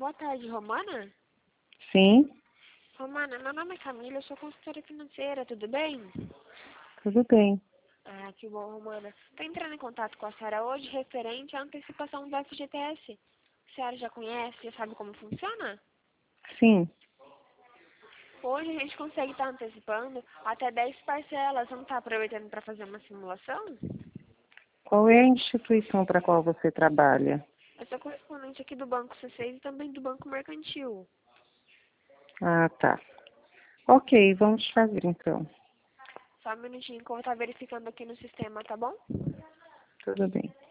Boa tarde, Romana. Sim, Romana, meu nome é Camila, eu sou consultora financeira, tudo bem? tudo bem. Ah, que bom, Romana. Estou entrando em contato com a senhora hoje referente à antecipação do FGTS. A senhora já conhece, já sabe como funciona? Sim. Hoje a gente consegue estar antecipando até 10 parcelas. Não está aproveitando para fazer uma simulação? Qual é a instituição para a qual você trabalha? Eu sou correspondente aqui do Banco C6 e também do Banco Mercantil. Ah, tá. Ok, vamos fazer então. Só um minutinho que eu vou estar verificando aqui no sistema, tá bom? Tudo bem.